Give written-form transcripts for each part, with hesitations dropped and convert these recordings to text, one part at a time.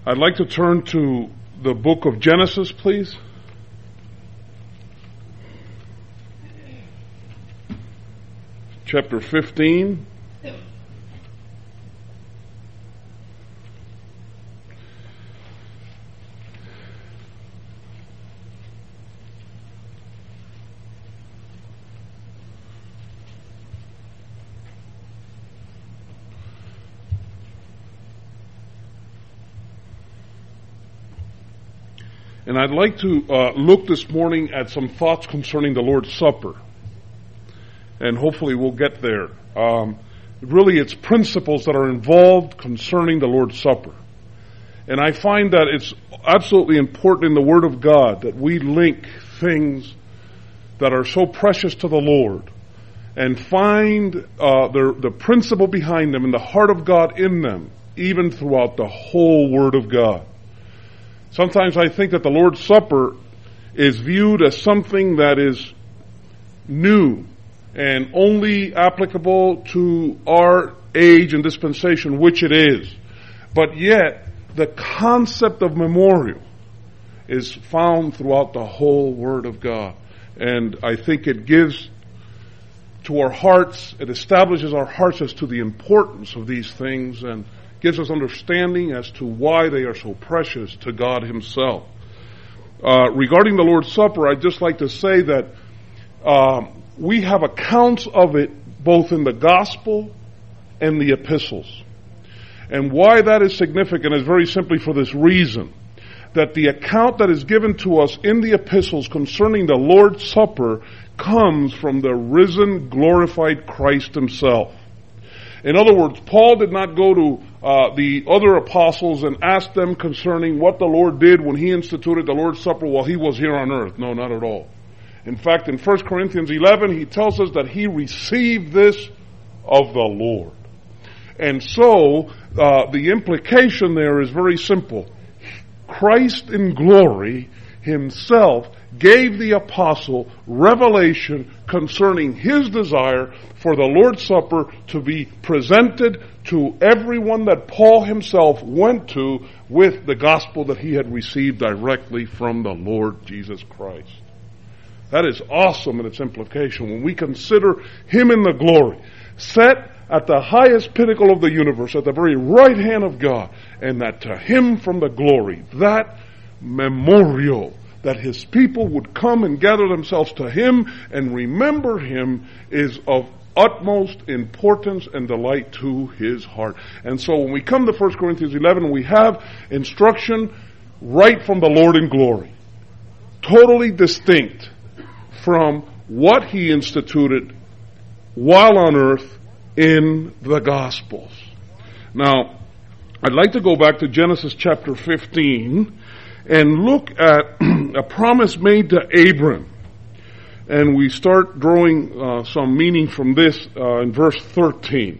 I'd like to turn to the book of Genesis, please. Chapter 15. And I'd like to look this morning at some thoughts concerning the Lord's Supper. And hopefully we'll get there. Really, it's principles that are involved concerning the Lord's Supper. And I find that it's absolutely important in the Word of God that we link things that are so precious to the Lord and find the principle behind them and the heart of God in them, even throughout the whole Word of God. Sometimes I think that the Lord's Supper is viewed as something that is new and only applicable to our age and dispensation, which it is. But yet, the concept of memorial is found throughout the whole Word of God. And I think it gives to our hearts, it establishes our hearts as to the importance of these things and gives us understanding as to why they are so precious to God Himself. Regarding the Lord's Supper, I'd just like to say that we have accounts of it both in the Gospel and the Epistles. And why that is significant is very simply for this reason, that the account that is given to us in the Epistles concerning the Lord's Supper comes from the risen, glorified Christ Himself. In other words, Paul did not go to the other apostles and ask them concerning what the Lord did when He instituted the Lord's Supper while He was here on earth. No, not at all. In fact, in 1 Corinthians 11, he tells us that he received this of the Lord. And so, the implication there is very simple. Christ in glory Himself gave the apostle revelation concerning His desire for the Lord's Supper to be presented to everyone that Paul himself went to with the gospel that he had received directly from the Lord Jesus Christ. That is awesome in its implication when we consider Him in the glory, set at the highest pinnacle of the universe, at the very right hand of God, and that to Him from the glory, that memorial, that His people would come and gather themselves to Him and remember Him, is of utmost importance and delight to His heart. And so when we come to 1 Corinthians 11, we have instruction right from the Lord in glory, totally distinct from what He instituted while on earth in the Gospels. Now, I'd like to go back to Genesis chapter 15 and look at a promise made to Abram. And we start drawing some meaning from this in verse 13.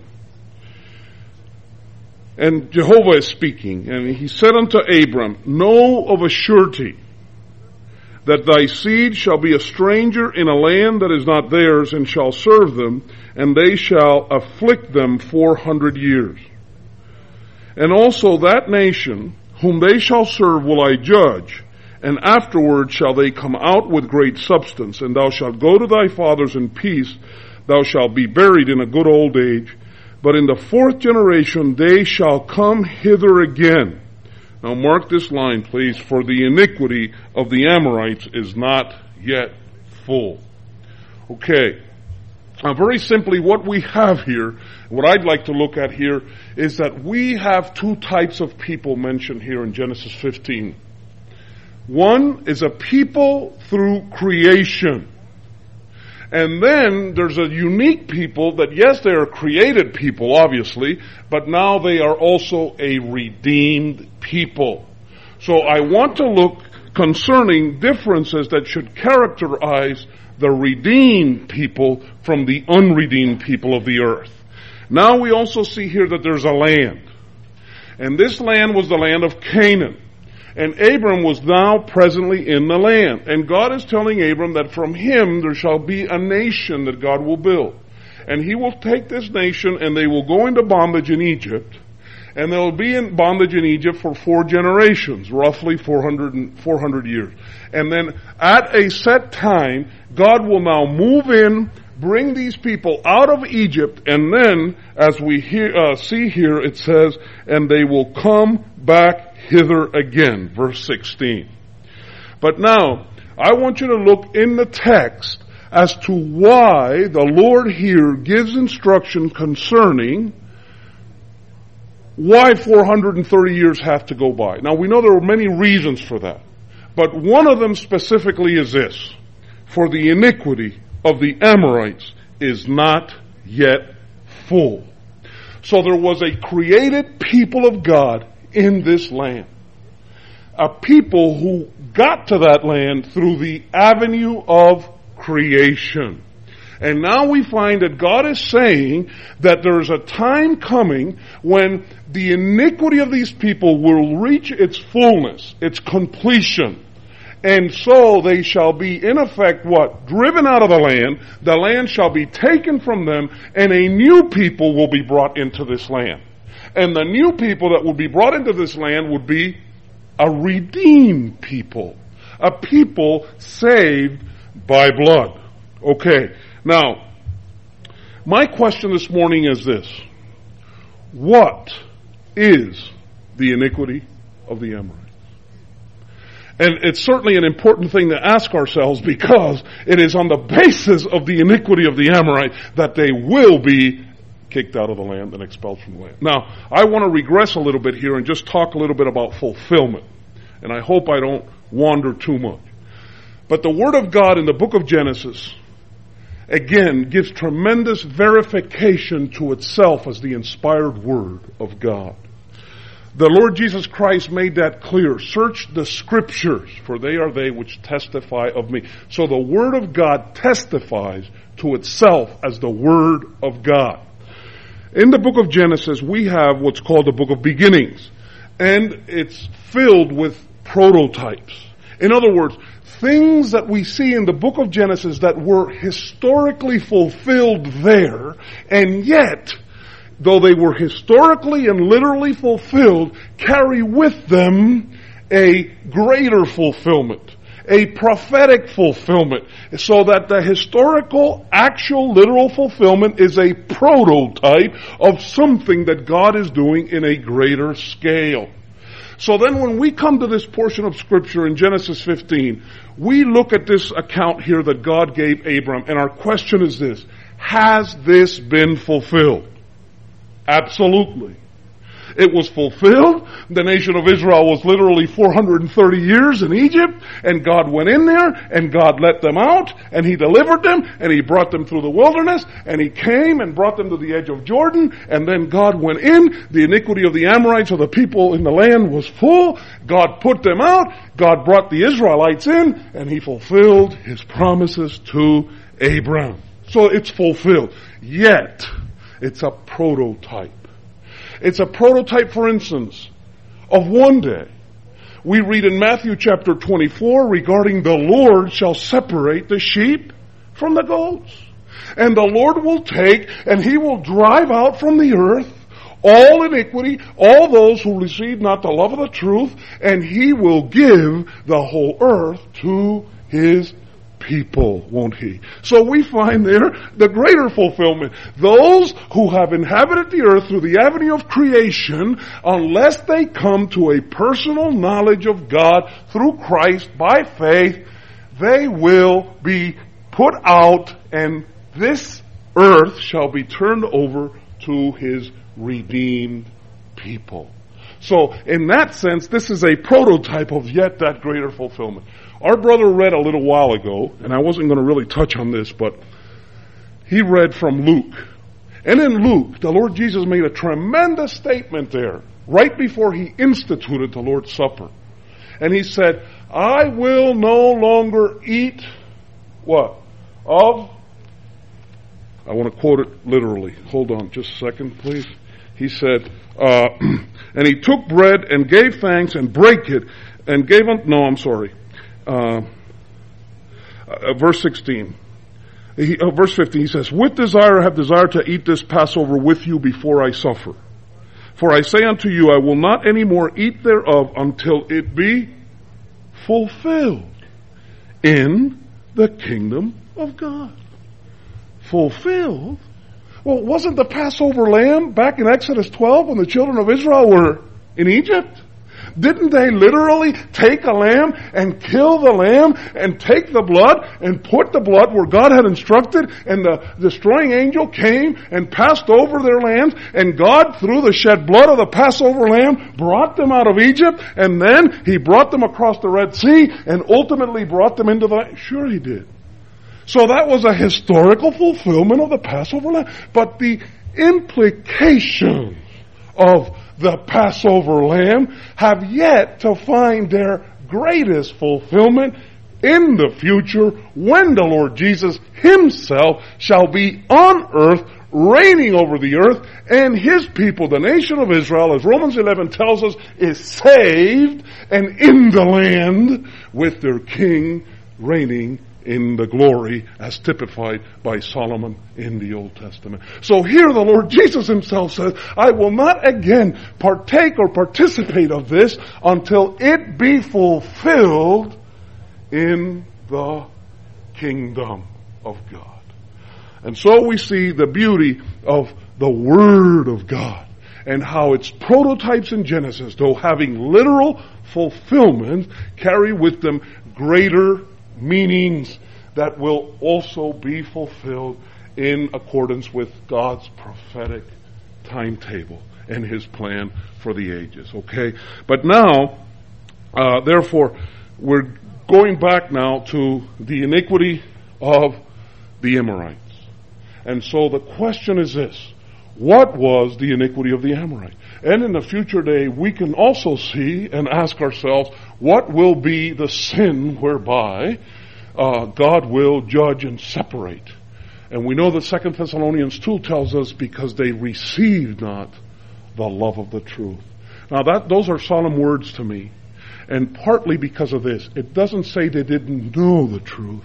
And Jehovah is speaking, and He said unto Abram, Know of a surety that thy seed shall be a stranger in a land that is not theirs, and shall serve them, and they shall afflict them 400 years. And also that nation whom they shall serve will I judge, and afterward shall they come out with great substance, and thou shalt go to thy fathers in peace, thou shalt be buried in a good old age. But in the fourth generation they shall come hither again. Now mark this line, please, for the iniquity of the Amorites is not yet full. Okay. Now very simply what we have here, what I'd like to look at here, is that we have two types of people mentioned here in Genesis 15. One is a people through creation. And then there's a unique people that, yes, they are created people, obviously, but now they are also a redeemed people. So I want to look concerning differences that should characterize the redeemed people from the unredeemed people of the earth. Now we also see here that there's a land. And this land was the land of Canaan. And Abram was now presently in the land. And God is telling Abram that from him there shall be a nation that God will build. And He will take this nation and they will go into bondage in Egypt. And they'll be in bondage in Egypt for 4 generations, roughly 400 years. And then at a set time, God will now move in, bring these people out of Egypt, and then, as we see here, it says, and they will come back hither again, verse 16. But now, I want you to look in the text as to why the Lord here gives instruction concerning why 430 years have to go by. Now, we know there are many reasons for that, but one of them specifically is this: for the iniquity of the Amorites is not yet full. So there was a created people of God in this land. A people who got to that land through the avenue of creation. And now we find that God is saying that there's a time coming when the iniquity of these people will reach its fullness, its completion. And so they shall be, in effect, what? Driven out of the land. The land shall be taken from them, and a new people will be brought into this land. And the new people that will be brought into this land would be a redeemed people. A people saved by blood. Okay. Now, my question this morning is this: what is the iniquity of the Amorites? And it's certainly an important thing to ask ourselves, because it is on the basis of the iniquity of the Amorites that they will be kicked out of the land and expelled from the land. Now, I want to regress a little bit here and just talk a little bit about fulfillment. And I hope I don't wander too much. But the Word of God in the book of Genesis, again, gives tremendous verification to itself as the inspired Word of God. The Lord Jesus Christ made that clear. Search the Scriptures, for they are they which testify of me. So the Word of God testifies to itself as the Word of God. In the book of Genesis, we have what's called the book of beginnings. And it's filled with prototypes. In other words, things that we see in the book of Genesis that were historically fulfilled there, and yet, though they were historically and literally fulfilled, carry with them a greater fulfillment, a prophetic fulfillment, so that the historical, actual, literal fulfillment is a prototype of something that God is doing in a greater scale. So then when we come to this portion of Scripture in Genesis 15, we look at this account here that God gave Abram, and our question is this: has this been fulfilled? Absolutely. It was fulfilled. The nation of Israel was literally 430 years in Egypt, and God went in there, and God let them out, and He delivered them, and He brought them through the wilderness, and He came and brought them to the edge of Jordan, and then God went in. The iniquity of the Amorites, or the people in the land, was full. God put them out. God brought the Israelites in, and He fulfilled His promises to Abram. So it's fulfilled. Yet, it's a prototype. It's a prototype, for instance, of one day. We read in Matthew chapter 24 regarding the Lord shall separate the sheep from the goats. And the Lord will take and He will drive out from the earth all iniquity, all those who receive not the love of the truth, and He will give the whole earth to His people, won't He? So we find there the greater fulfillment. Those who have inhabited the earth through the avenue of creation, unless they come to a personal knowledge of God through Christ by faith, they will be put out, and this earth shall be turned over to His redeemed people. So in that sense, this is a prototype of yet that greater fulfillment. Our brother read a little while ago, and I wasn't going to really touch on this, but he read from Luke. And in Luke, the Lord Jesus made a tremendous statement there, right before He instituted the Lord's Supper. And He said, I will no longer eat, what? I want to quote it literally. Hold on just a second, please. He said, and He took bread and gave thanks and brake it and gave unto, verse 16. Verse 15, He says, with desire I have desired to eat this Passover with you before I suffer. For I say unto you, I will not any more eat thereof until it be fulfilled in the kingdom of God. Fulfilled? Well, wasn't the Passover lamb back in Exodus 12 when the children of Israel were in Egypt? Didn't they literally take a lamb and kill the lamb and take the blood and put the blood where God had instructed, and the destroying angel came and passed over their lands, and God, through the shed blood of the Passover lamb, brought them out of Egypt, and then He brought them across the Red Sea and ultimately brought them into the... Sure He did. So that was a historical fulfillment of the Passover lamb. But the implications of the Passover lamb have yet to find their greatest fulfillment in the future when the Lord Jesus Himself shall be on earth, reigning over the earth, and His people, the nation of Israel, as Romans 11 tells us, is saved and in the land with their King reigning in the glory as typified by Solomon in the Old Testament. So here the Lord Jesus Himself says, I will not again partake or participate of this until it be fulfilled in the kingdom of God. And so we see the beauty of the Word of God and how its prototypes in Genesis, though having literal fulfillment, carry with them greater meanings that will also be fulfilled in accordance with God's prophetic timetable and His plan for the ages. Okay? But now, therefore, we're going back now to the iniquity of the Amorites. And so the question is this: what was the iniquity of the Amorites? And in the future day, we can also see and ask ourselves, what will be the sin whereby God will judge and separate? And we know that 2 Thessalonians 2 tells us, because they received not the love of the truth. Now those are solemn words to me. And partly because of this. It doesn't say they didn't know the truth.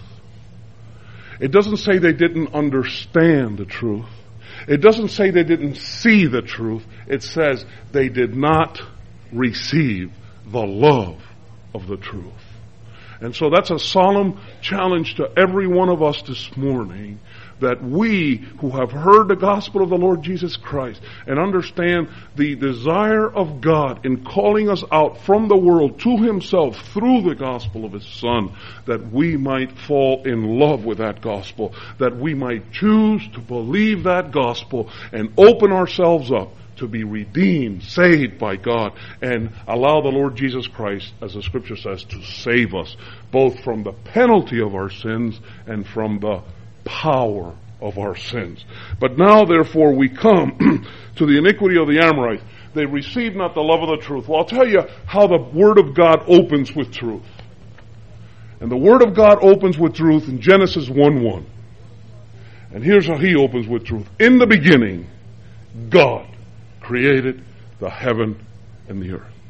It doesn't say they didn't understand the truth. It doesn't say they didn't see the truth. It says they did not receive the love of the truth. And so that's a solemn challenge to every one of us this morning, that we who have heard the gospel of the Lord Jesus Christ and understand the desire of God in calling us out from the world to Himself through the gospel of His Son, that we might fall in love with that gospel, that we might choose to believe that gospel and open ourselves up to be redeemed, saved by God, and allow the Lord Jesus Christ, as the Scripture says, to save us, both from the penalty of our sins and from the power of our sins. But now, therefore, we come to the iniquity of the Amorites. They received not the love of the truth. Well, I'll tell you how the Word of God opens with truth. And the Word of God opens with truth in Genesis 1:1. And here's how He opens with truth. In the beginning, God created the heaven and the earth.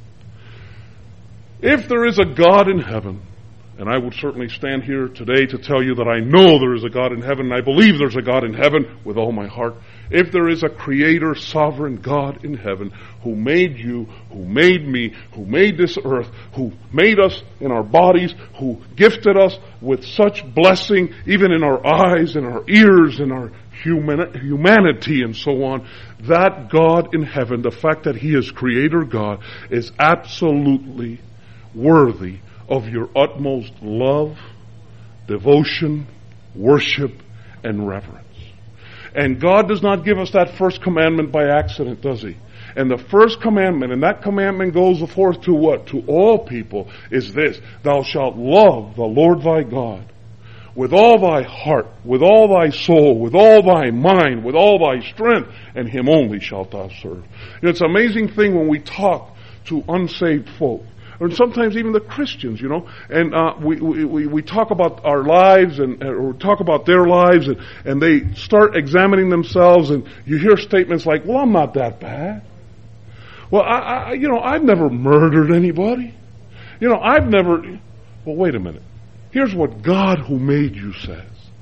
If there is a God in heaven, and I would certainly stand here today to tell you that I know there is a God in heaven, and I believe there's a God in heaven with all my heart. If there is a creator, sovereign God in heaven who made you, who made me, who made this earth, who made us in our bodies, who gifted us with such blessing, even in our eyes, in our ears, in our humanity and so on, that God in heaven, the fact that He is creator God, is absolutely worthy of your utmost love, devotion, worship, and reverence. And God does not give us that first commandment by accident, does He? And the first commandment, and that commandment goes forth to what? To all people, is this: thou shalt love the Lord thy God with all thy heart, with all thy soul, with all thy mind, with all thy strength, and Him only shalt thou serve. You know, it's an amazing thing when we talk to unsaved folk, or sometimes even the Christians, and we talk about our lives or talk about their lives, and they start examining themselves, and you hear statements like, well, I'm not that bad. Well, I've never murdered anybody. Well, wait a minute. Here's what God who made you says.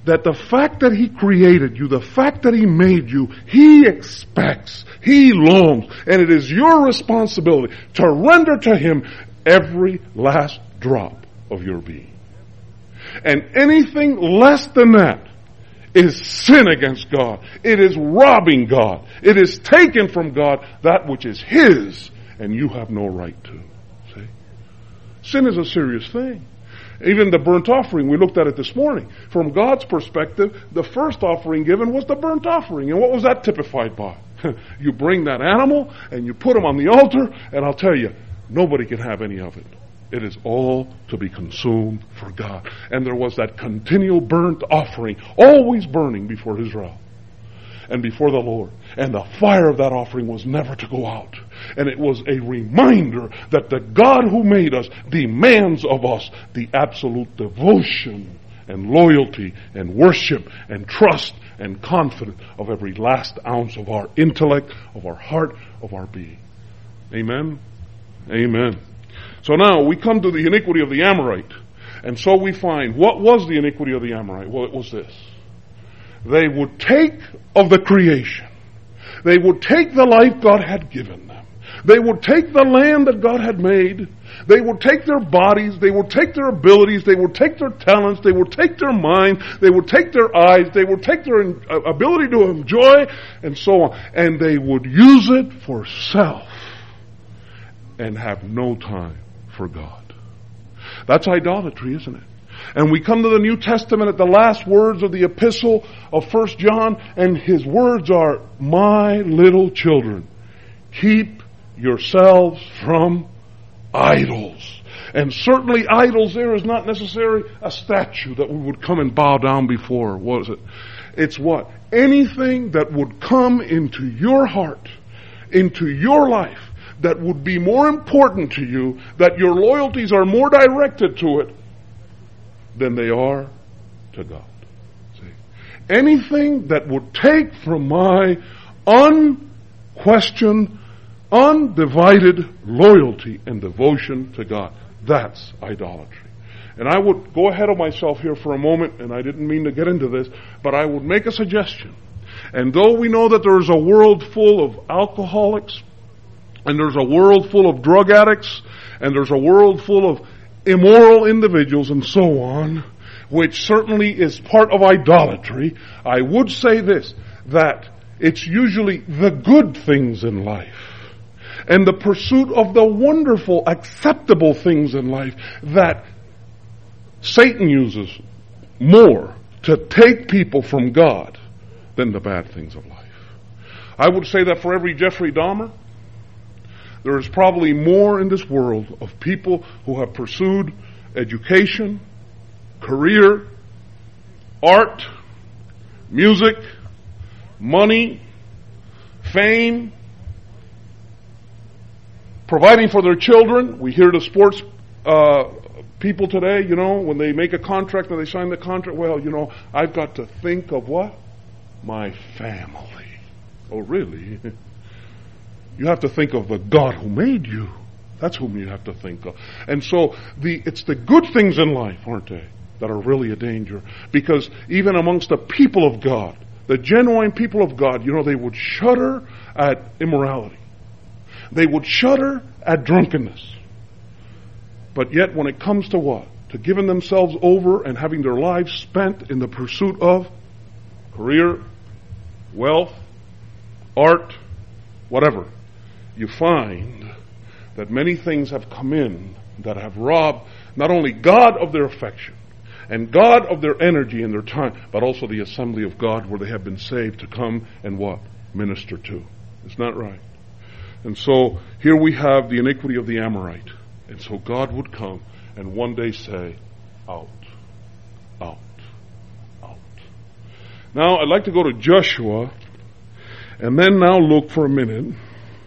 that the fact that He created you, the fact that He made you, He expects, He longs, and it is your responsibility to render to Him every last drop of your being. And anything less than that is sin against God. It is robbing God. It is taken from God that which is His, and you have no right to. See? Sin is a serious thing. Even the burnt offering, we looked at it this morning. From God's perspective, the first offering given was the burnt offering. And what was that typified by? You bring that animal and you put him on the altar, and I'll tell you, nobody can have any of it. It is all to be consumed for God. And there was that continual burnt offering, always burning before Israel and before the Lord. And the fire of that offering was never to go out. And it was a reminder that the God who made us demands of us the absolute devotion and loyalty and worship and trust and confidence of every last ounce of our intellect, of our heart, of our being. Amen? Amen. So now we come to the iniquity of the Amorite. And so we find, what was the iniquity of the Amorite? Well, it was this. They would take of the creation. They would take the life God had given them. They would take the land that God had made. They would take their bodies. They would take their abilities. They would take their talents. They would take their mind. They would take their eyes. They would take their ability to enjoy, and so on. And they would use it for self and have no time for God. That's idolatry, isn't it? And we come to the New Testament at the last words of the epistle of 1 John, and his words are, "My little children, keep yourselves from idols." And certainly idols there is not necessarily a statue that we would come and bow down before. What is it? It's what? Anything that would come into your heart, into your life, that would be more important to you, that your loyalties are more directed to it than they are to God. See? Anything that would take from my unquestioned, undivided loyalty and devotion to God, that's idolatry. And I would go ahead of myself here for a moment, and I didn't mean to get into this, but I would make a suggestion. And though we know that there is a world full of alcoholics, and there's a world full of drug addicts, and there's a world full of immoral individuals and so on, which certainly is part of idolatry, I would say this, that it's usually the good things in life and the pursuit of the wonderful, acceptable things in life that Satan uses more to take people from God than the bad things of life. I would say that for every Jeffrey Dahmer, there is probably more in this world of people who have pursued education, career, art, music, money, fame, providing for their children. We hear the sports people today, when they make a contract and they sign the contract, well, I've got to think of what? My family. Oh, really? You have to think of the God who made you. That's whom you have to think of. And so it's the good things in life, aren't they, that are really a danger. Because even amongst the people of God, the genuine people of God, they would shudder at immorality. They would shudder at drunkenness. But yet when it comes to what? To giving themselves over and having their lives spent in the pursuit of career, wealth, art, whatever, you find that many things have come in that have robbed not only God of their affection and God of their energy and their time, but also the assembly of God where they have been saved to come and what? Minister to. It's not right. And so here we have the iniquity of the Amorite. And so God would come and one day say, out, out, out. Now I'd like to go to Joshua and then now look for a minute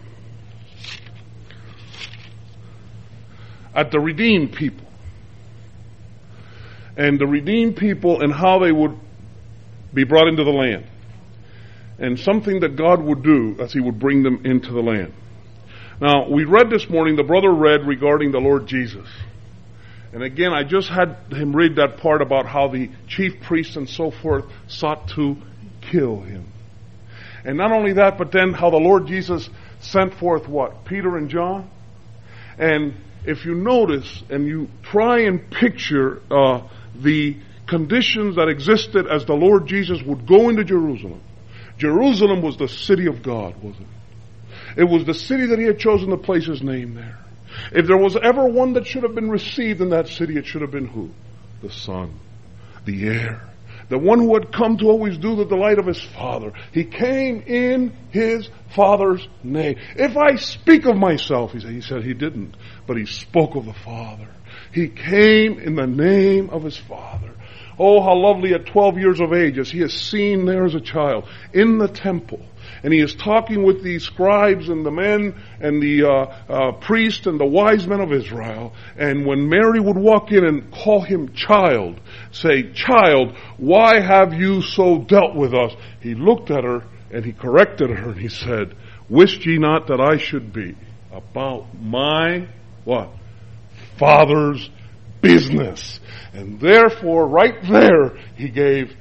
at the redeemed people. And the redeemed people and how they would be brought into the land. And something that God would do as He would bring them into the land. Now, we read this morning, the brother read regarding the Lord Jesus. And again, I just had him read that part about how the chief priests and so forth sought to kill him. And not only that, but then how the Lord Jesus sent forth what? Peter and John? And if you notice and you try and picture the conditions that existed as the Lord Jesus would go into Jerusalem. Jerusalem was the city of God, wasn't it? It was the city that he had chosen to place his name there. If there was ever one that should have been received in that city, it should have been who? The Son, the heir, the one who had come to always do the delight of his Father. He came in his Father's name. If I speak of myself, he said he didn't, but he spoke of the Father. He came in the name of his Father. Oh, how lovely at 12 years of age, as he is seen there as a child in the temple. And he is talking with the scribes and the men and the priests and the wise men of Israel. And when Mary would walk in and call him child, say, "Child, why have you so dealt with us?" He looked at her and he corrected her and he said, "Wist ye not that I should be about my," what? "Father's business." And therefore, right there, he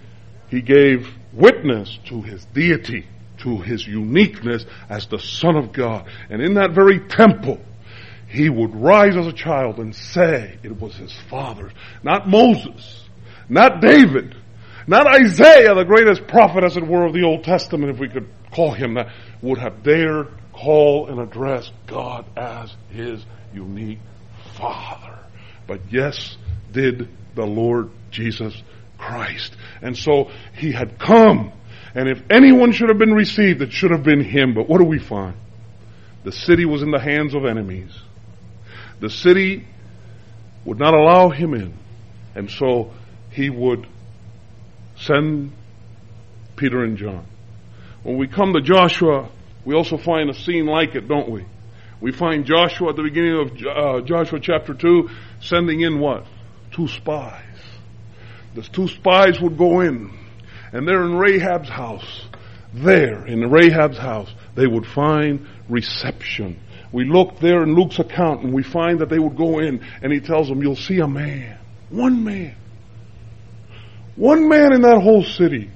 gave witness to his deity, to his uniqueness as the Son of God. And in that very temple, he would rise as a child and say it was his Father's. Not Moses, not David, not Isaiah, the greatest prophet, as it were, of the Old Testament, if we could call him that, would have dared call and address God as his unique Father. But yes, did the Lord Jesus Christ. And so he had come. And if anyone should have been received, it should have been him. But what do we find? The city was in the hands of enemies. The city would not allow him in. And so he would send Peter and John. When we come to Joshua, we also find a scene like it, don't we? We find Joshua at the beginning of Joshua chapter 2 sending in what? 2 spies. The 2 spies would go in, and they're in Rahab's house. There, in Rahab's house, they would find reception. We look there in Luke's account, and we find that they would go in, and he tells them, you'll see a man. One man. One man in that whole city.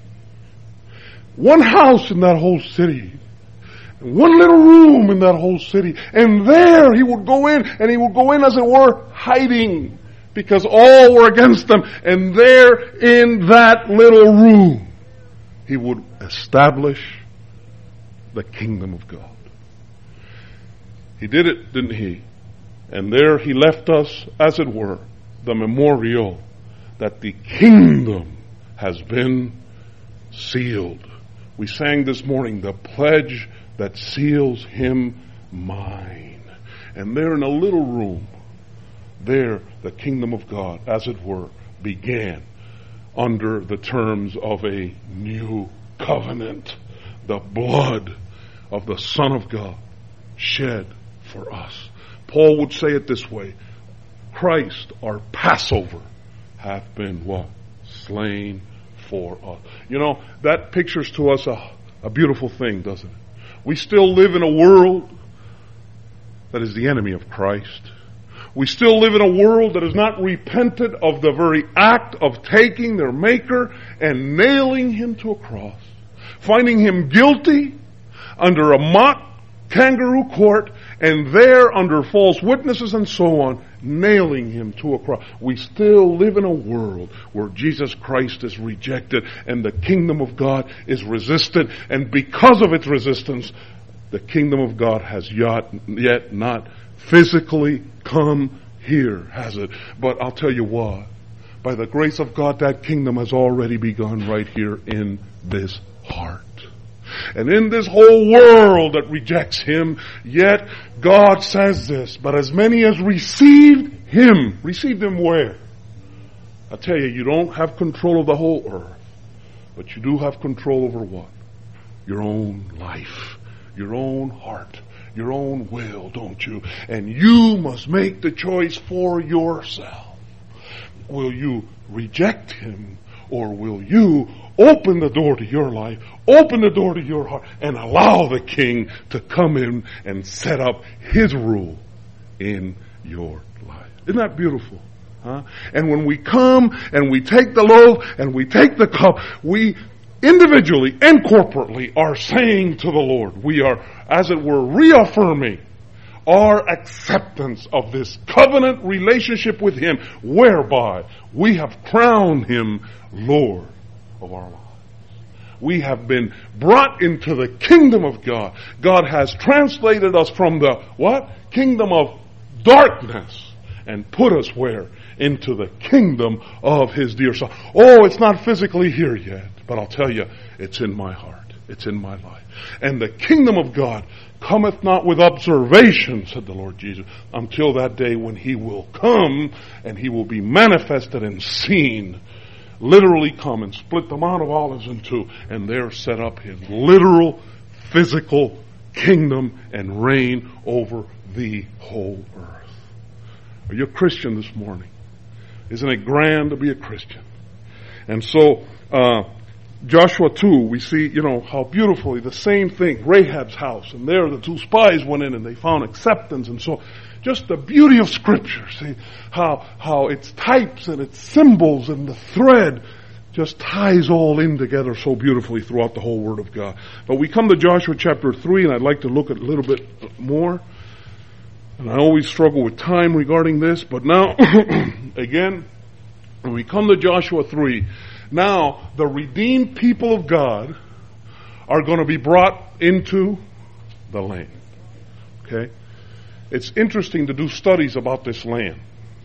One house in that whole city. One little room in that whole city. And there he would go in, and he would go in, as it were, hiding, because all were against them. And there in that little room, he would establish the kingdom of God. He did it, didn't he? And there he left us, as it were, the memorial that the kingdom has been sealed. We sang this morning, the pledge that seals him mine. And there in a little room, there the kingdom of God, as it were, began under the terms of a new covenant. The blood of the Son of God shed for us. Paul would say it this way: Christ, our Passover, hath been what? Slain for us. You know, that pictures to us a beautiful thing, doesn't it? We still live in a world that is the enemy of Christ. We still live in a world that has not repented of the very act of taking their Maker and nailing him to a cross, finding him guilty under a mock kangaroo court, and there under false witnesses and so on, nailing him to a cross. We still live in a world where Jesus Christ is rejected and the kingdom of God is resisted, and because of its resistance, the kingdom of God has yet not physically come here, has it? But I'll tell you what, by the grace of God, that kingdom has already begun right here in this heart. And in this whole world that rejects him, yet God says this, but as many as received him where? I tell you, you don't have control of the whole earth, but you do have control over what? Your own life, your own heart, your own will, don't you? And you must make the choice for yourself. Will you reject him, or will you open the door to your life, open the door to your heart, and allow the King to come in and set up his rule in your life? Isn't that beautiful? And when we come and we take the loaf and we take the cup, we individually and corporately are saying to the Lord, we are, as it were, reaffirming our acceptance of this covenant relationship with Him, whereby we have crowned Him Lord of our lives. We have been brought into the kingdom of God. God has translated us from the what? Kingdom of darkness and put us where? Into the kingdom of His dear Son. Oh, it's not physically here yet, but I'll tell you, it's in my heart. It's in my life. And the kingdom of God cometh not with observation, said the Lord Jesus, until that day when He will come and He will be manifested and seen. Literally come and split the Mount of Olives in two, and there set up His literal, physical kingdom and reign over the whole earth. Are you a Christian this morning? Isn't it grand to be a Christian? And so, Joshua 2, we see, how beautifully the same thing, Rahab's house, and there the two spies went in and they found acceptance, and so just the beauty of Scripture, see how its types and its symbols and the thread just ties all in together so beautifully throughout the whole Word of God. But we come to Joshua chapter 3, and I'd like to look at a little bit more. And I always struggle with time regarding this, but now, again, when we come to Joshua 3, now the redeemed people of God are going to be brought into the land. Okay? It's interesting to do studies about this land.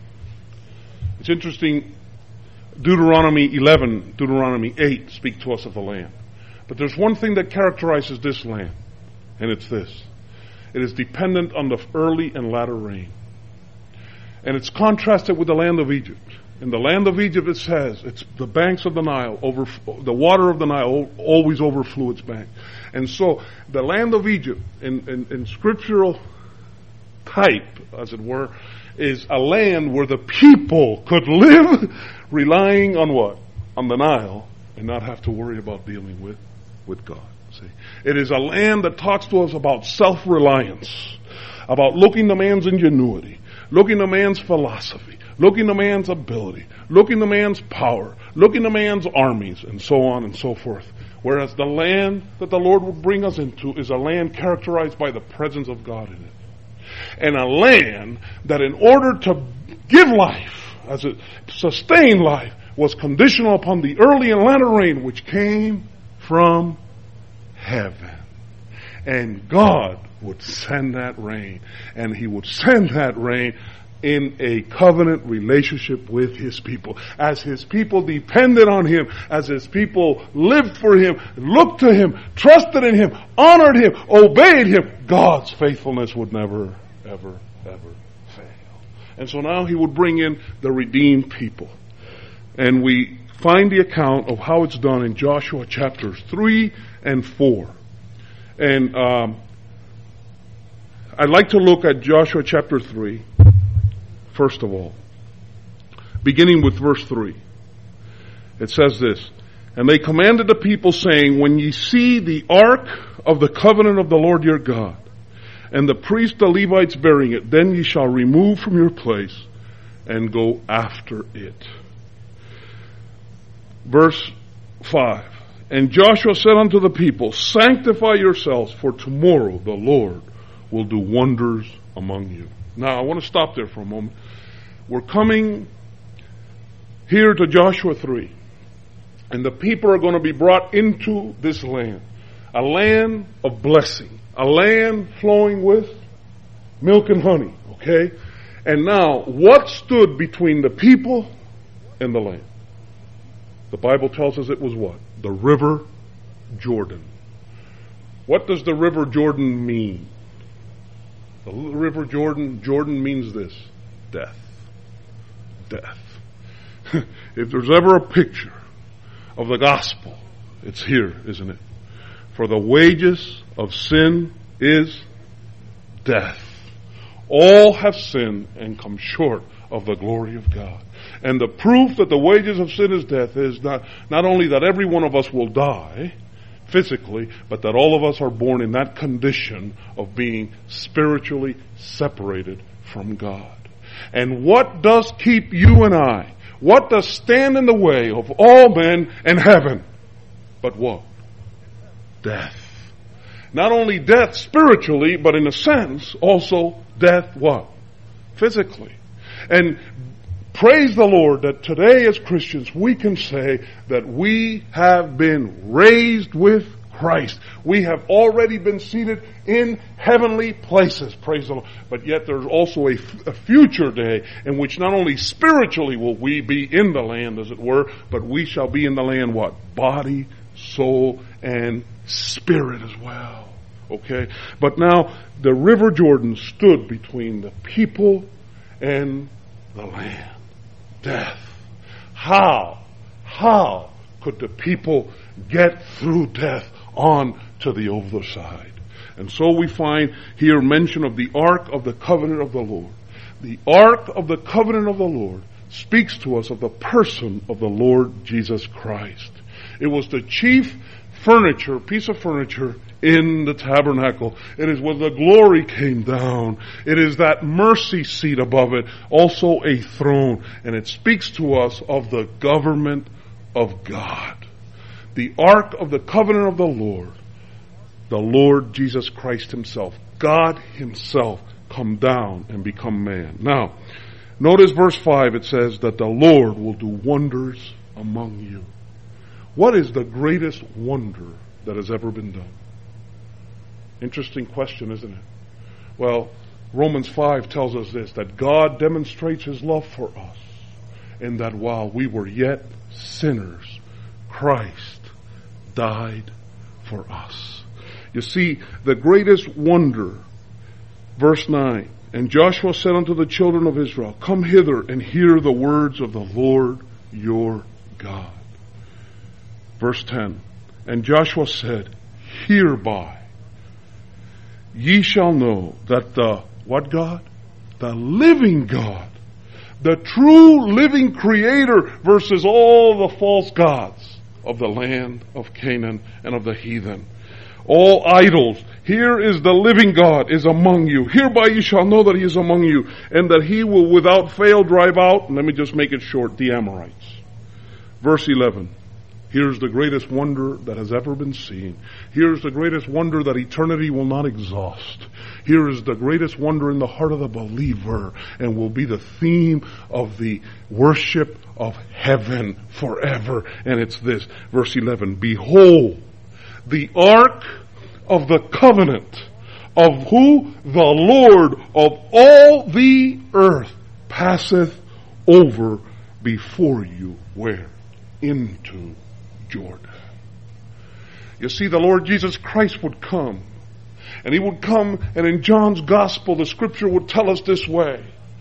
It's interesting, Deuteronomy 11, Deuteronomy 8 speak to us of the land. But there's one thing that characterizes this land, and it's this. It is dependent on the early and latter rain. And it's contrasted with the land of Egypt. In the land of Egypt, it says, it's the banks of the Nile, the water of the Nile always overflew its bank. And so, the land of Egypt, in scriptural type, as it were, is a land where the people could live relying on what? On the Nile, and not have to worry about dealing with God. See? It is a land that talks to us about self-reliance, about looking to man's ingenuity, looking to man's philosophy, looking to man's ability, looking to man's power, looking to man's armies, and so on and so forth. Whereas the land that the Lord will bring us into is a land characterized by the presence of God in it. And a land that in order to give life, as it sustain life, was conditional upon the early and latter rain which came from heaven. And God would send that rain. And He would send that rain in a covenant relationship with His people. As His people depended on Him, as His people lived for Him, looked to Him, trusted in Him, honored Him, obeyed Him, God's faithfulness would never, ever, ever fail. And so now He would bring in the redeemed people. And we find the account of how it's done in Joshua chapters 3 and 4. And I'd like to look at Joshua chapter 3, first of all, beginning with verse 3. It says this, "And they commanded the people, saying, When ye see the ark of the covenant of the Lord your God, and the priests the Levites bearing it, then ye shall remove from your place and go after it." Verse 5, "And Joshua said unto the people, Sanctify yourselves, for tomorrow the Lord will do wonders among you." Now, I want to stop there for a moment. We're coming here to Joshua 3, and the people are going to be brought into this land, a land of blessing, a land flowing with milk and honey, okay? And now, what stood between the people and the land? The Bible tells us it was what? The river Jordan. What does the river Jordan mean? The river Jordan means this: death. Death. If there's ever a picture of the gospel, it's here, isn't it? For the wages of sin is death. All have sinned and come short of the glory of God. And the proof that the wages of sin is death is not only that every one of us will die physically, but that all of us are born in that condition of being spiritually separated from God. And what does keep you and I? What does stand in the way of all men in heaven? But what? Death. Not only death spiritually, but in a sense, also death what? Physically. And praise the Lord that today as Christians we can say that we have been raised with Christ. We have already been seated in heavenly places. Praise the Lord. But yet there's also a future day in which not only spiritually will we be in the land, as it were, but we shall be in the land what? Body, soul, and spirit as well. Okay? But now the river Jordan stood between the people and the land. Death. How could the people get through death on to the other side? And so we find here mention of the Ark of the Covenant of the Lord. The Ark of the Covenant of the Lord speaks to us of the person of the Lord Jesus Christ. It was the chief piece of furniture in the tabernacle. It is where the glory came down. It is that mercy seat above it, also a throne. And it speaks to us of the government of God. The Ark of the Covenant of the Lord Jesus Christ himself, God himself, come down and become man. Now, notice verse 5, it says that the Lord will do wonders among you. What is the greatest wonder that has ever been done? Interesting question, isn't it? Well, Romans 5 tells us this, that God demonstrates his love for us, in that while we were yet sinners, Christ died for us. You see, the greatest wonder, verse 9, and Joshua said unto the children of Israel, come hither and hear the words of the Lord your God. Verse 10, and Joshua said, hereby ye shall know that the, what God? The living God, the true living creator versus all the false gods of the land of Canaan and of the heathen. All idols. Here is the living God is among you. Hereby you shall know that he is among you, and that he will without fail drive out, and let me just make it short, the Amorites. Verse 11. Here's the greatest wonder that has ever been seen. Here's the greatest wonder that eternity will not exhaust. Here is the greatest wonder in the heart of the believer, and will be the theme of the worship of heaven forever. And it's this, verse 11, behold, the ark of the covenant of who? The Lord of all the earth passeth over before you. Where? Into Jordan. You see, the Lord Jesus Christ would come, and he would come, and in John's gospel the scripture would tell us this way,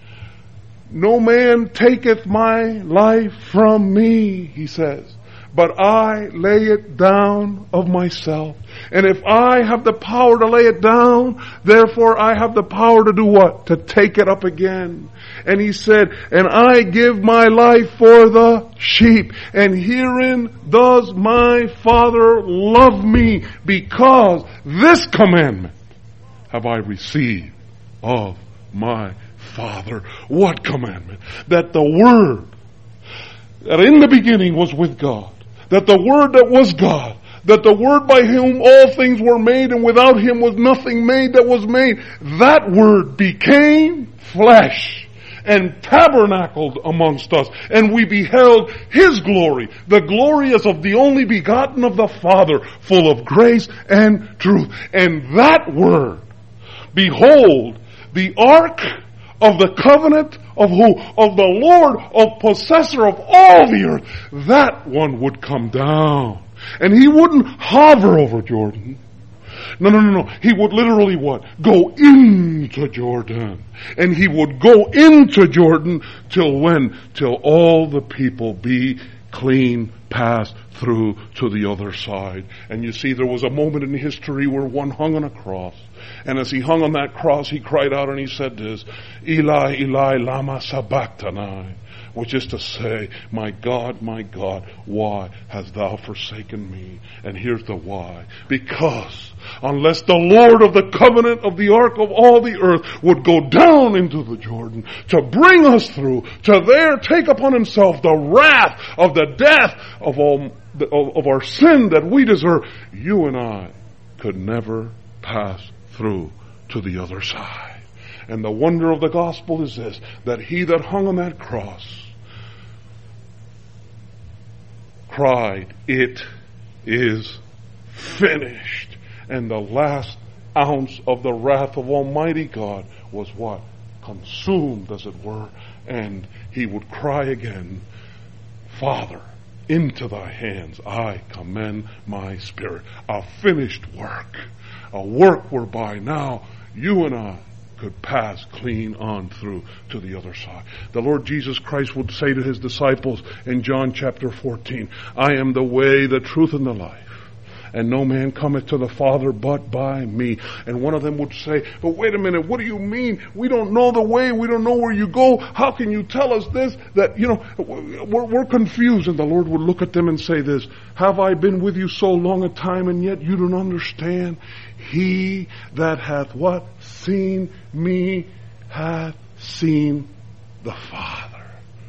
no man taketh my life from me, he says, but I lay it down of myself. And if I have the power to lay it down, therefore I have the power to do what? To take it up again. And he said, and I give my life for the sheep. And herein does my Father love me, because this commandment have I received of my Father. What commandment? That the Word, that in the beginning was with God, that the Word that was God, that the Word by whom all things were made, and without him was nothing made that was made, that Word became flesh and tabernacled amongst us, and we beheld his glory, the glory as of the only begotten of the Father, full of grace and truth. And that Word, behold, the ark of the covenant of who? Of the Lord, of possessor of all the earth. That one would come down. And he wouldn't hover over Jordan. No. He would literally what? Go into Jordan. And he would go into Jordan till when? Till all the people be clean passed through to the other side. And you see, there was a moment in history where one hung on a cross. And as he hung on that cross, he cried out and he said this, Eli, Eli, lama sabachthani, which is to say, my God, why hast thou forsaken me? And here's the why. Because unless the Lord of the covenant of the ark of all the earth would go down into the Jordan to bring us through, to there take upon himself the wrath of the death of our sin that we deserve, you and I could never pass through to the other side. And the wonder of the gospel is this, that he that hung on that cross cried, it is finished. And the last ounce of the wrath of Almighty God was what? Consumed, as it were. And he would cry again, Father, into thy hands I commend my spirit. A finished work. A work whereby now you and I could pass clean on through to the other side. The Lord Jesus Christ would say to his disciples in John chapter 14, I am the way, the truth, and the life. And no man cometh to the Father but by me. And one of them would say, but wait a minute, what do you mean? We don't know the way, we don't know where you go. How can you tell us this? That, we're confused. And the Lord would look at them and say this, have I been with you so long a time and yet you don't understand? He that hath what? Seen me hath seen the Father.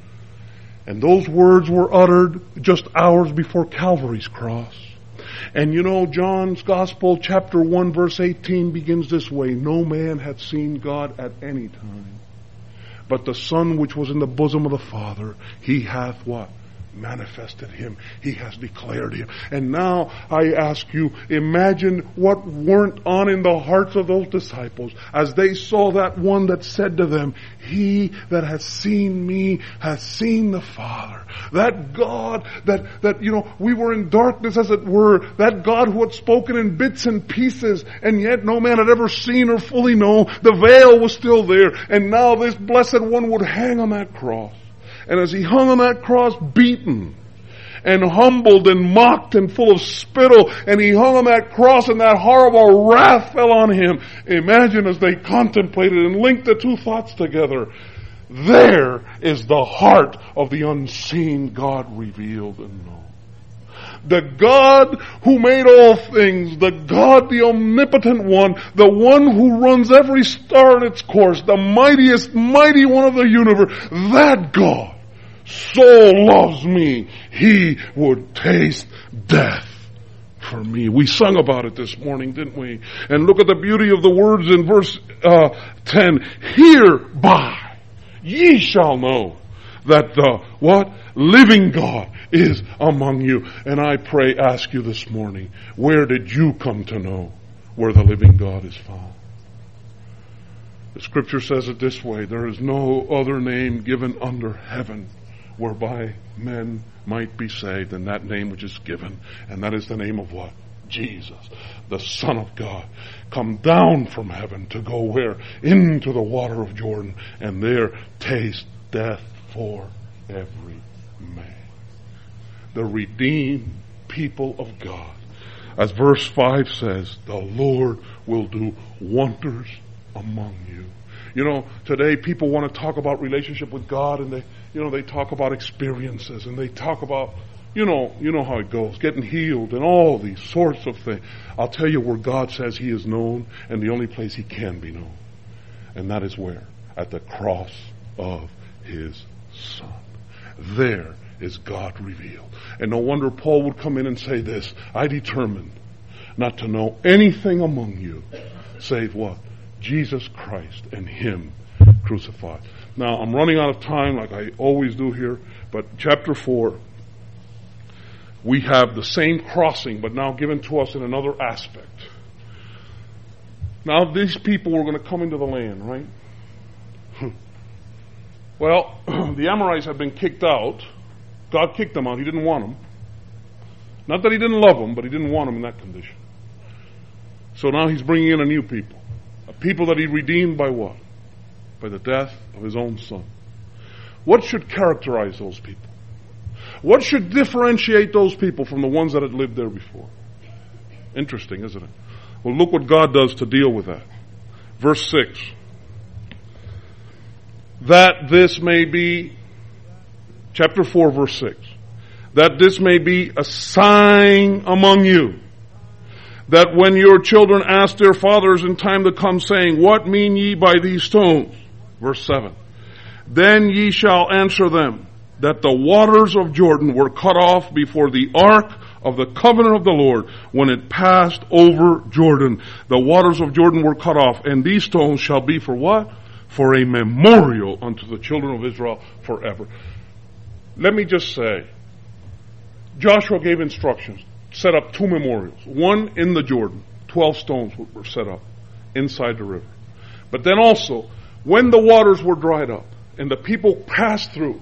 And those words were uttered just hours before Calvary's cross. And John's Gospel, chapter 1, verse 18 begins this way. No man hath seen God at any time, but the Son which was in the bosom of the Father, he hath what? Manifested him. He has declared him. And now I ask you, imagine what weren't on in the hearts of those disciples as they saw that one that said to them, he that hath seen me hath seen the Father. That God that we were in darkness, as it were, that God who had spoken in bits and pieces and yet no man had ever seen or fully known. The veil was still there, and now this blessed one would hang on that cross. And as he hung on that cross, beaten and humbled and mocked and full of spittle, and he hung on that cross and that horrible wrath fell on him. Imagine as they contemplated and linked the two thoughts together. There is the heart of the unseen God revealed and known. The God who made all things, the God, the omnipotent one, the one who runs every star in its course, the mightiest, mighty one of the universe, that God so loves me, he would taste death for me. We sung about it this morning, didn't we? And look at the beauty of the words in verse 10. Hereby ye shall know that the what? Living God is among you. And I ask you this morning, where did you come to know where the living God is found? The scripture says it this way, there is no other name given under heaven whereby men might be saved than that name which is given. And that is the name of what? Jesus, the Son of God, come down from heaven to go where? Into the water of Jordan, and there taste death for every man. The redeemed people of God. As verse 5 says, the Lord will do wonders among you. Today people want to talk about relationship with God, and they talk about experiences, and they talk about, you know how it goes, getting healed and all these sorts of things. I'll tell you where God says he is known, and the only place he can be known. And that is where? At the cross of his Son. There is God revealed. And no wonder Paul would come in and say this, I determined not to know anything among you save what? Jesus Christ and him crucified. Now, I'm running out of time like I always do here, but chapter 4, we have the same crossing, but now given to us in another aspect. Now, these people were going to come into the land, right? Well, the Amorites had been kicked out. God kicked them out. He didn't want them. Not that he didn't love them, but he didn't want them in that condition. So now he's bringing in a new people. A people that he redeemed by what? By the death of his own Son. What should characterize those people? What should differentiate those people from the ones that had lived there before? Interesting, isn't it? Well, look what God does to deal with that. Verse 6. That this may be chapter 4, verse 6. That this may be a sign among you, that when your children ask their fathers in time to come, saying, what mean ye by these stones? Verse 7. Then ye shall answer them, that the waters of Jordan were cut off before the ark of the covenant of the Lord, when it passed over Jordan. The waters of Jordan were cut off, and these stones shall be for what? For a memorial unto the children of Israel forever. Let me just say, Joshua gave instructions, set up 2 memorials. One in the Jordan, 12 stones were set up inside the river. But then also, when the waters were dried up and the people passed through,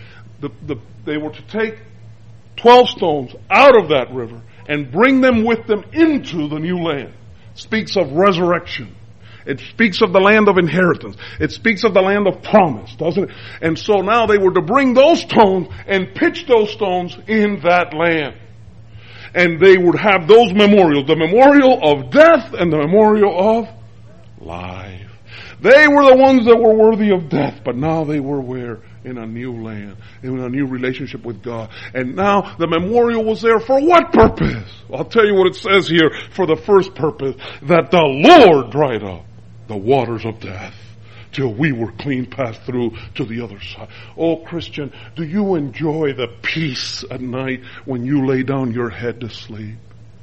they were to take 12 stones out of that river and bring them with them into the new land. It speaks of resurrection. It speaks of the land of inheritance. It speaks of the land of promise, doesn't it? And so now they were to bring those stones and pitch those stones in that land. And they would have those memorials, the memorial of death and the memorial of life. They were the ones that were worthy of death, but now they were where? In a new land, in a new relationship with God. And now the memorial was there for what purpose? I'll tell you what it says here, for the first purpose, that the Lord dried up the waters of death till we were clean passed through to the other side. Oh, Christian, do you enjoy the peace at night when you lay down your head to sleep?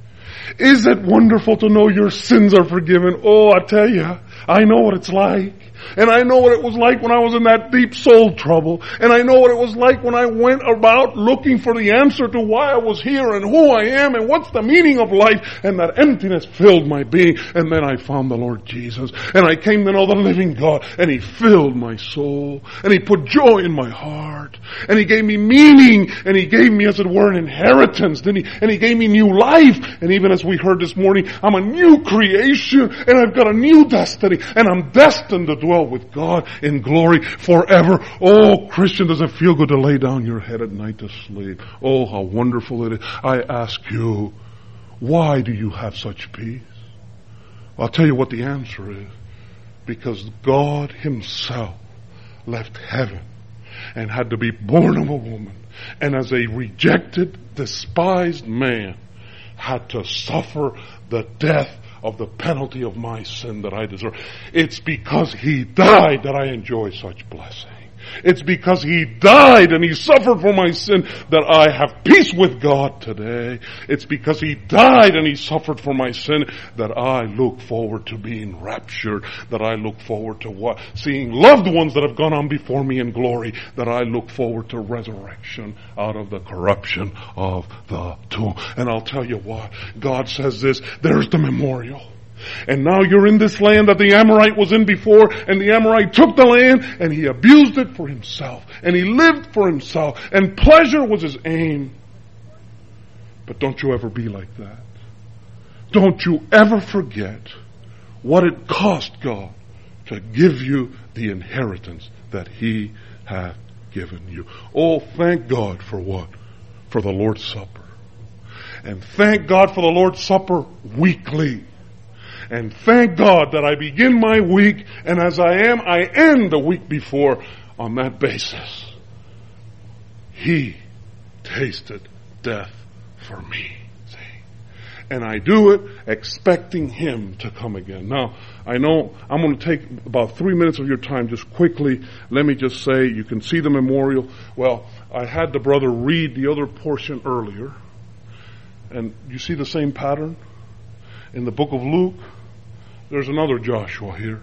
Is it wonderful to know your sins are forgiven? Oh, I tell you, I know what it's like. And I know what it was like when I was in that deep soul trouble. And I know what it was like when I went about looking for the answer to why I was here and who I am and what's the meaning of life. And that emptiness filled my being. And then I found the Lord Jesus. And I came to know the living God. And He filled my soul. And He put joy in my heart. And He gave me meaning. And He gave me, as it were, an inheritance. And He gave me new life. And even as we heard this morning, I'm a new creation. And I've got a new destiny. And I'm destined to dwell with God in glory forever. Oh, Christian, does it feel good to lay down your head at night to sleep? Oh, how wonderful it is. I ask you, why do you have such peace? I'll tell you what the answer is. Because God Himself left heaven and had to be born of a woman, and as a rejected, despised man, had to suffer the death of the penalty of my sin that I deserve. It's because He died that I enjoy such blessing. It's because He died and He suffered for my sin that I have peace with God today. It's because He died and He suffered for my sin that I look forward to being raptured, that I look forward to what? Seeing loved ones that have gone on before me in glory, that I look forward to resurrection out of the corruption of the tomb. And I'll tell you what, God says this, there's the memorial. And now you're in this land that the Amorite was in before, and the Amorite took the land and he abused it for himself, and he lived for himself, and pleasure was his aim. But don't you ever be like that. Don't you ever forget what it cost God to give you the inheritance that He hath given you. Oh, thank God for what? For the Lord's Supper. And thank God for the Lord's Supper weekly. And thank God that I begin my week, and as I end the week before on that basis. He tasted death for me. See? And I do it expecting Him to come again. Now, I know I'm going to take about 3 minutes of your time just quickly. Let me just say, you can see the memorial. Well, I had the brother read the other portion earlier. And you see the same pattern? In the book of Luke, there's another Joshua here.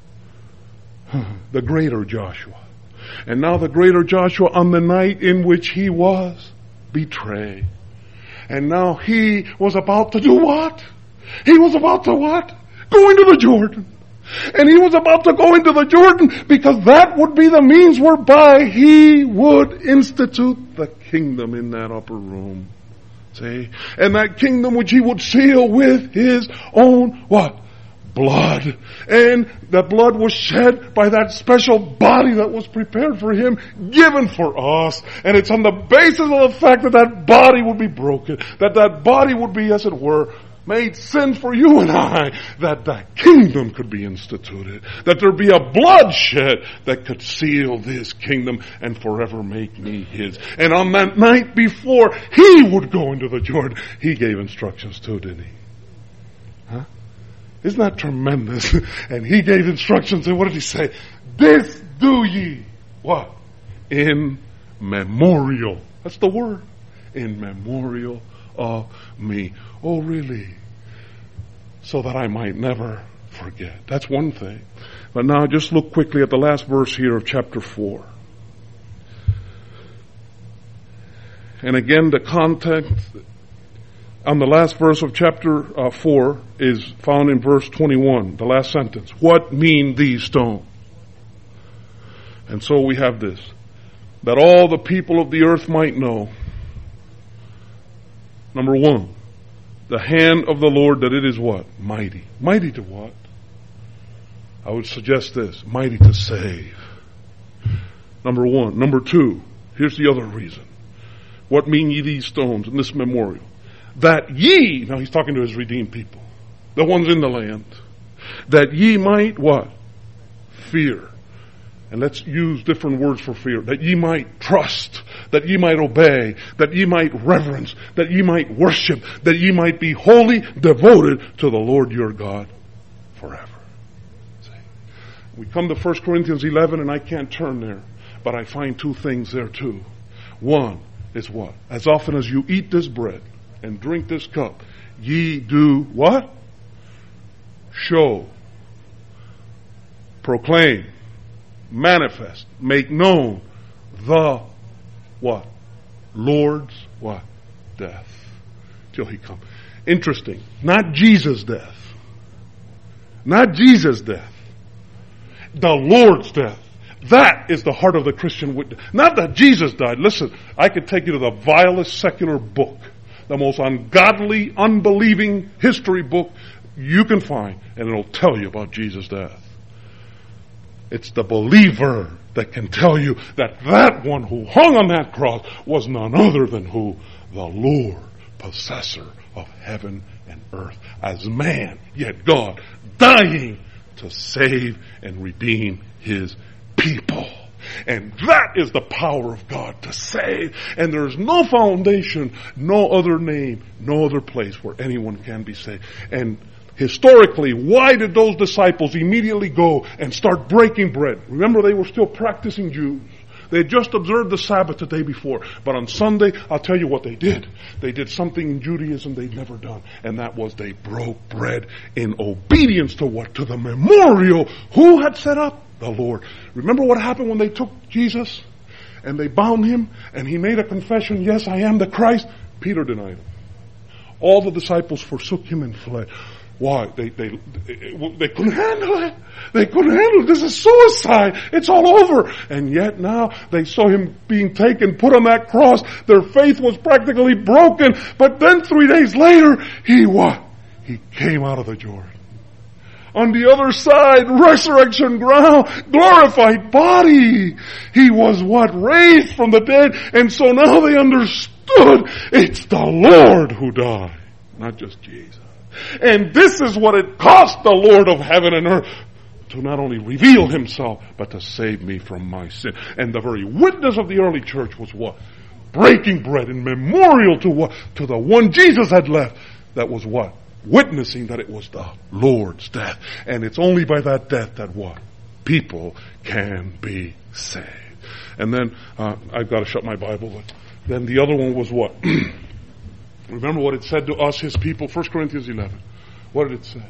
The greater Joshua. And now the greater Joshua on the night in which he was betrayed. And now he was about to do what? He was about to what? Go into the Jordan. And he was about to go into the Jordan because that would be the means whereby he would institute the kingdom in that upper room. See? And that kingdom which he would seal with his own what? Blood. And that blood was shed by that special body that was prepared for him, given for us. And it's on the basis of the fact that that body would be broken, that that body would be, as it were, made sin for you and I, that the kingdom could be instituted, that there be a bloodshed that could seal this kingdom and forever make me his. And on that night before he would go into the Jordan, he gave instructions too, didn't he? Huh? Isn't that tremendous? And he gave instructions, and what did he say? This do ye, what? In memorial. That's the word. In memorial of me. Oh, really? So that I might never forget. That's one thing. But now just look quickly at the last verse here of chapter 4. And again, the context on the last verse of chapter 4 is found in verse 21, the last sentence. What mean these stones? And so we have this, that all the people of the earth might know. Number one, the hand of the Lord, that it is what? Mighty. Mighty to what? I would suggest this, mighty to save. Number one. Number two, here's the other reason. What mean ye these stones in this memorial? That ye, now he's talking to his redeemed people, the ones in the land, that ye might what? Fear. And let's use different words for fear. That ye might trust, that ye might obey, that ye might reverence, that ye might worship, that ye might be wholly devoted to the Lord your God forever. See? We come to 1 Corinthians 11, and I can't turn there, but I find two things there too. One is what? As often as you eat this bread and drink this cup, ye do what? Show, proclaim, manifest, make known the what? Lord's what? Death. Till he come. Interesting. Not Jesus' death. Not Jesus' death. The Lord's death. That is the heart of the Christian witness. Not that Jesus died. Listen, I could take you to the vilest secular book, the most ungodly, unbelieving history book you can find, and it'll tell you about Jesus' death. It's the believer that can tell you that one who hung on that cross was none other than who? The Lord, possessor of heaven and earth, as man, yet God, dying to save and redeem his people. And that is the power of God to save. And there's no foundation, no other name, no other place where anyone can be saved. And historically, why did those disciples immediately go and start breaking bread? Remember, they were still practicing Jews. They had just observed the Sabbath the day before. But on Sunday, I'll tell you what they did. They did something in Judaism they'd never done. And that was they broke bread in obedience to what? To the memorial. Who had set up? The Lord. Remember what happened when they took Jesus and they bound him and he made a confession, yes, I am the Christ. Peter denied him. All the disciples forsook him and fled. Why? They couldn't handle it. They couldn't handle it. This is suicide. It's all over. And yet now they saw him being taken, put on that cross. Their faith was practically broken. But then 3 days later, he what? He came out of the Jordan. On the other side, resurrection ground, glorified body. He was what? Raised from the dead. And so now they understood it's the Lord who died, not just Jesus. And this is what it cost the Lord of heaven and earth to not only reveal himself, but to save me from my sin. And the very witness of the early church was what? Breaking bread in memorial to what? To the one Jesus had left. That was what? Witnessing that it was the Lord's death. And it's only by that death that what? People can be saved. And then, I've got to shut my Bible, but then the other one was what? Remember what it said to us, his people, 1 Corinthians 11. What did it say?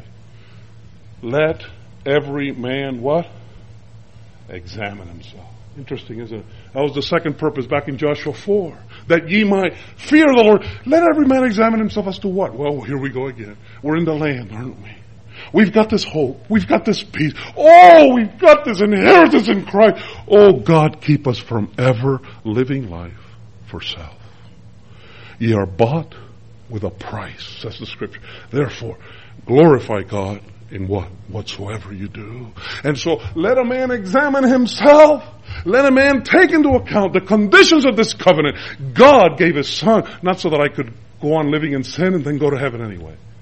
Let every man what? Examine himself. Interesting, isn't it? That was the second purpose back in Joshua 4. That ye might fear the Lord. Let every man examine himself as to what? Well, here we go again. We're in the land, aren't we? We've got this hope. We've got this peace. Oh, we've got this inheritance in Christ. Oh, God, keep us from ever living life for self. Ye are bought with a price, says the Scripture. Therefore, glorify God in what? Whatsoever you do. And so, let a man examine himself. Let a man take into account the conditions of this covenant. God gave his Son, not so that I could go on living in sin and then go to heaven anyway.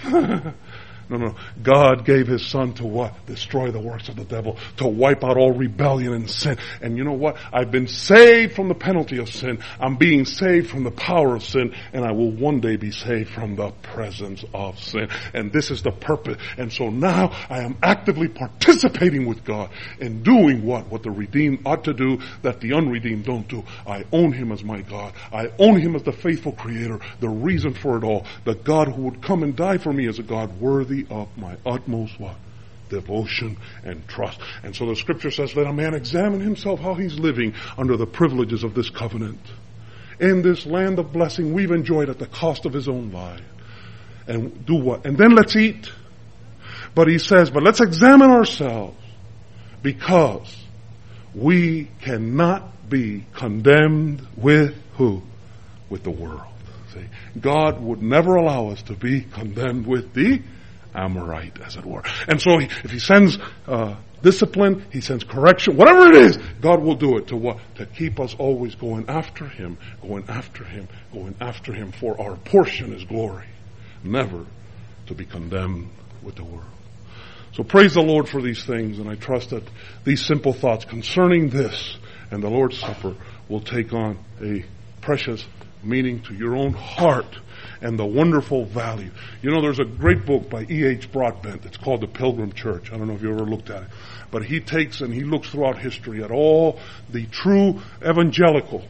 No. God gave His Son to what? Destroy the works of the devil, to wipe out all rebellion and sin. And you know what? I've been saved from the penalty of sin. I'm being saved from the power of sin, and I will one day be saved from the presence of sin. And this is the purpose. And so now I am actively participating with God in doing what the redeemed ought to do that the unredeemed don't do. I own Him as my God. I own Him as the faithful Creator, the reason for it all, the God who would come and die for me as a God worthy of my utmost what? Devotion and trust. And so the scripture says, let a man examine himself how he's living under the privileges of this covenant. In this land of blessing we've enjoyed at the cost of his own life. And do what? And then let's eat. But he says, but let's examine ourselves, because we cannot be condemned with who? With the world. See? God would never allow us to be condemned with the Amorite, as it were. And so if He sends discipline, He sends correction, whatever it is, God will do it to what? To keep us always going after Him, going after Him, going after Him, for our portion is glory, never to be condemned with the world. So praise the Lord for these things, and I trust that these simple thoughts concerning this and the Lord's Supper will take on a precious meaning to your own heart and the wonderful value. You know, there's a great book by E.H. Broadbent. It's called The Pilgrim Church. I don't know if you ever looked at it. But he takes and he looks throughout history at all the true evangelical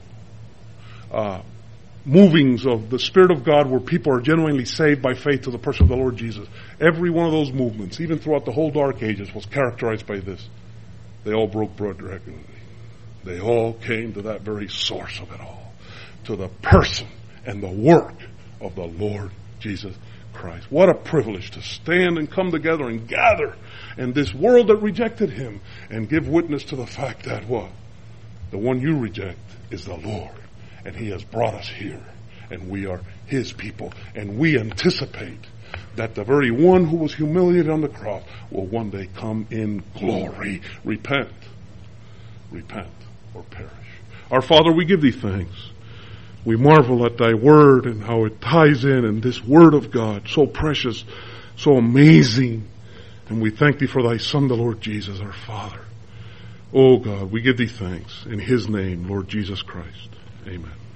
movings of the Spirit of God where people are genuinely saved by faith to the person of the Lord Jesus. Every one of those movements, even throughout the whole Dark Ages, was characterized by this. They all broke bread regularly. They all came to that very source of it all, to the person and the work of the Lord Jesus Christ. What a privilege to stand and come together and gather in this world that rejected Him and give witness to the fact that what? The one you reject is the Lord, and He has brought us here, and we are His people, and we anticipate that the very one who was humiliated on the cross will one day come in glory. Repent or perish. Our Father, we give Thee thanks. We marvel at Thy Word and how it ties in, and this Word of God, so precious, so amazing. And we thank Thee for Thy Son, the Lord Jesus, our Father. Oh God, we give Thee thanks. In His name, Lord Jesus Christ. Amen.